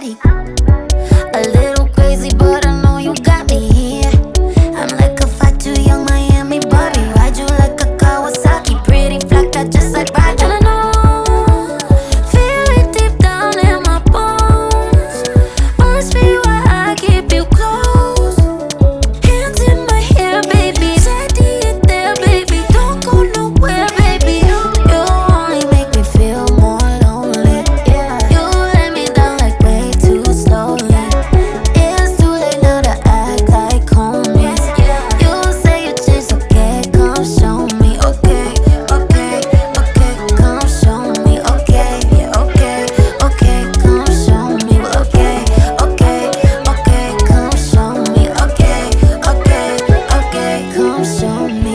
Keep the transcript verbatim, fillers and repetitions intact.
body. A little crazy, but I know you got me here. I'm like a fat too young Miami Barbie. Ride you like a Kawasaki, pretty flat, got just like Roger. And I know, feel it deep down in my bones. Must be why I keep you close. Hands in my hair, baby. Steady it there, baby. Don't go nowhere, baby. You only make me feel more lonely. Yeah, you let me down like way too slowly. It's too late now to act like homies. You say you changed, okay, come show me. Okay, okay, okay, come show me. Okay, yeah, okay, okay, come show me. Well, okay, okay, okay, come show me. Okay, okay, okay, come show me.